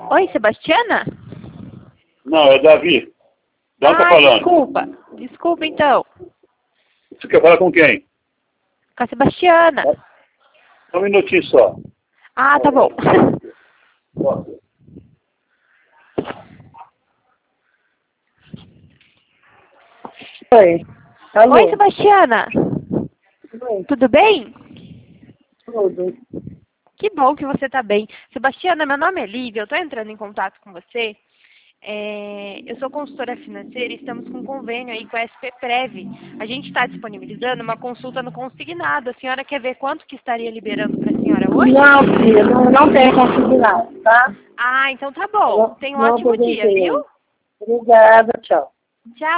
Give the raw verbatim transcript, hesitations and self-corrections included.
Oi, Sebastiana? Não, é Davi. De onde tá Ah, falando? desculpa. Desculpa, então. Você quer falar com quem? Com a Sebastiana. Um minutinho só. Ah, tá bom. Oi. Alô? Oi, Sebastiana. Oi. Tudo bem? Tudo. Que bom que você tá bem. Sebastiana, meu nome é Lívia, eu tô entrando em contato com você. É, eu sou consultora financeira e estamos com um convênio aí com a S P Prev. A gente está disponibilizando uma consulta no consignado. A senhora quer ver quanto que estaria liberando para a senhora hoje? Não, filha, não, não tem consignado, tá? Ah, então tá bom. Não, Tenha um não ótimo dia, aposentei. viu? Obrigada, tchau. Tchau.